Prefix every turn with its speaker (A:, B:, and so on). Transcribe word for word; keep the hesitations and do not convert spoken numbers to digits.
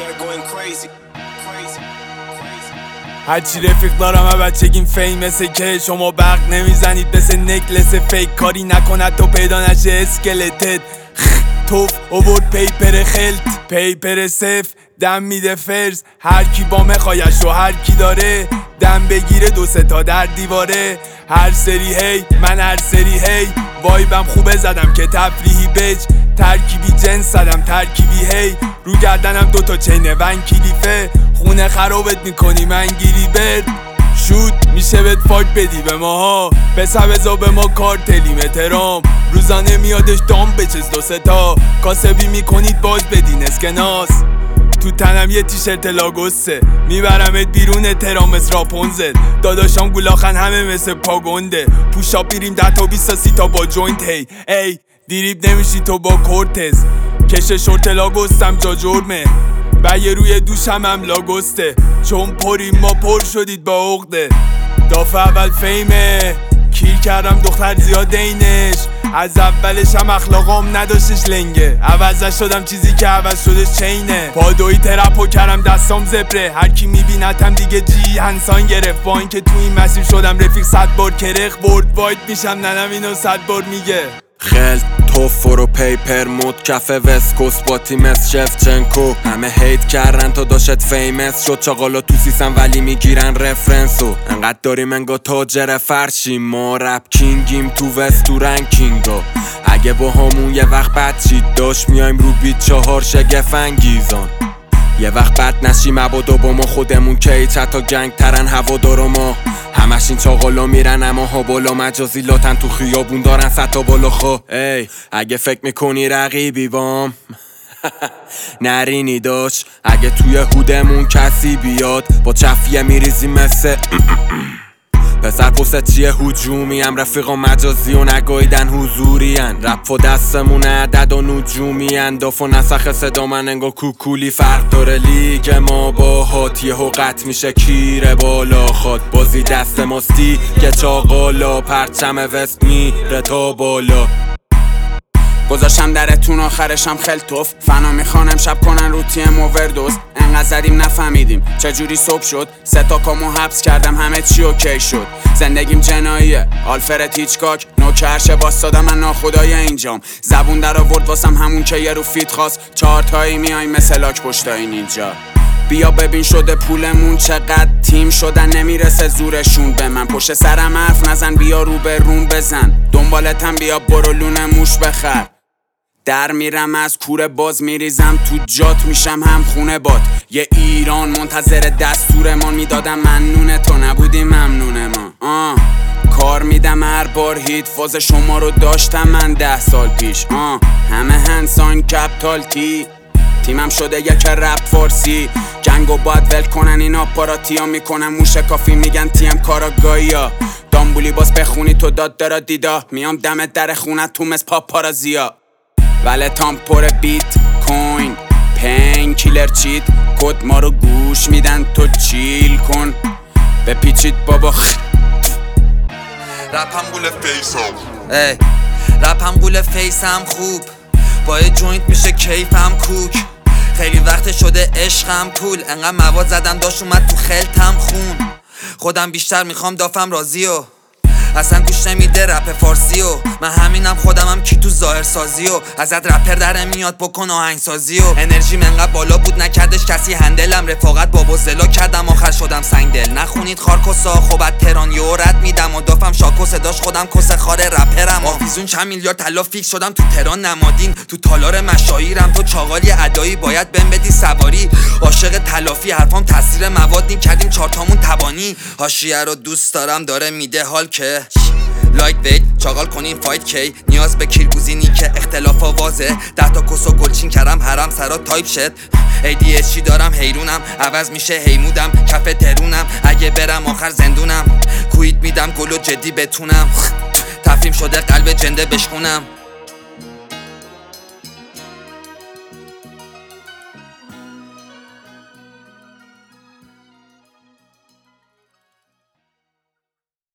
A: هرچی رفیق دارم و بچگیم فیمسه که شما برق نمیزنید مثل نکلس فیک. کاری نکند تو پیدا نشه اسکلتت. توف اوورد پیپر خلط پیپر صف دم میده فرز. هر کی با مخایش و هر کی داره دم بگیره دو سه تا در دیواره. هر سری هی من هر سری هی وایبم خوبه زدم که تفریحی بج. ترکیبی جنس زدم ترکیبی هی رو گردنم دوتا چینه ون کلیفه. خونه خرابت میکنی من گیری برد شود میشه بهت فاک بدی به ماها. بسا به ما کارتلیم احترام روزانه میادش دام بچز دو سه تا. کاسبی میکنید باز بدین اسکناس. تو تنم یه تیشرت لاگوسه میبرمت بیرون ترامس راپونزل. داداشام گولاخن همه مثل پاگونده. پوشا بیریم ده تا بیست تا سی تا با جوینت هی ای دیریب نمیشی تو با کورتز. کش شورت لاگوستم جا جرمه و یه روی دوشم هم لاگوسته. چون پریم ما پر شدید با عقده. دافع اول فیمه کیر کردم دختر زیاد اینش. از اولش هم اخلاقام نداشتش لنگه. عوضش شدم چیزی که عوض شدش چینه. پادوی ترپو کردم دستام زبره. هر کی میبینتم دیگه جی هنسان گرفت. با اینکه تو این مسیر شدم رفیق صد بار کرخ برد واید میشم ننم اینو صد بار میگه.
B: خلط توفر و پیپر مود کف وسکوس با تیمس شفچنکو. همه هیت کردن تا داشت فیمس شد. چاقالا تو سیسن ولی میگیرن رفرنسو. انقدر داریم انگا تاجر فرشیم. ما رپ کینگیم تو وست تو رنکینگا. اگه با همون یه وقت بد چید داشت میایم رو بیت چهار شگف انگیزان. یه وقت بد نشیم مبادا با ما خودمون کی چتا گنگ ترن هوادارا ما. همش این چاقالا میرن اما ها بالا مجازی لاتن تو خیابون دارن ستا بالا خوا. ای اگه فکر میکنی رقیبی بام نرینی داشت. اگه توی هودمون کسی بیاد با چفیه میریزی مثل پسر پست چیه هجومی هم رفیقا مجازی و نگایدن حضوری هن. رپ و دستمون عدد و نجومی هن. داف و نسخ صدا من انگا کوکولی فرق داره. لیگ ما با هات یه قط میشه کیره بالا خواد. بازی دست ماستی که چاقالا پرچم وست میره تا بالا.
C: گذاشتم درتون آخرشم خیل توف. فنا میخوانم شب کنن رو تیم اووردوز. انقدر زدیم نفهمیدیم چجوری صبح شد. سه تا کامو حبس کردم همه چی اوکی شد. زندگیم جناییه آلفرد هیچکاک. نوکرشه واسادم من ناخدای اینجام. زبون در آورد واسم همون که یه رو فیت خواست. چهار تایی میایم مثل لاک پشتای نینجا. بیا ببین شده پولمون چقدر تیم شدن نمیرسه زورشون به من. پشت سرم حرف نزن بیا رو به روم بزن. دنبالتم بیا برو لونه موش بخر. در میرم از کوره باز میریزم تو جات میشم هم خونه باد. یه ایران منتظر دستورمان میدادم ممنونه تو نبودی ممنون ما. آه کار میدم هر بار هیت فاز شما رو داشتم من ده سال پیش. آه همه هنسان کپتال تی تیمم شده یک رپ فارسی. جنگو باید ول کنن این آپاراتی ها. میکنن موشه کافی میگن تیم کاراگاهی ها. دامبولی باز بخونی تو داد دارا دیدا. میام دمت در خونت تو مس پاپارازیا. ولتام پر بیت کوین پین کیلر چیت. کد ما رو گوش میدن تو چیل کن. بپیچید بابا خ
D: رپم گول فیسم
E: ای رپم گول فیسم خوب. با یه جوینت میشه کیفم کوک. خیلی وقت شده عشقم پول. انقدر مواد زدم داشت اومد تو خلطم خون. خودم بیشتر میخوام دافم راضی و اصلا گوش نمیده رپ فارسی و من همینم خودمم کی تو ظاهر سازی و ازت رپر در میاد بکن آهنگ سازی و انرژی منقدر بالا بود نکردش کسی هندلم. رفاقت بابا زلا کردم آخر شدم سنگ دل. نخونید خارکوسا خوبت تران یو رد میدم و دافم شاکو صداش خودم کس خار رپرم. آفیزون چند میلیارد طلا فیکس شدم تو تران نمادین. تو تالار مشاهیرم تو چاقالی ادایی باید بهم بدی سواری. عاشق تلافی حرفام تاثیر مواد نیم کردیم چارتامون تبانی. حاشیه رو دوست دارم داره میده حال که لایت ویت چاقال کنیم فایت کی. نیاز به کیرگوزینی که اختلاف آوازه. ده تا کسو گلچین کردم حرم سرا تایپ شد. ای دی اچ چی دارم حیرونم عوض میشه هیمودم کف ترونم. اگه برم آخر زندونم کویت میدم گلو جدی بتونم. تفریم شده قلب جنده بشکونم.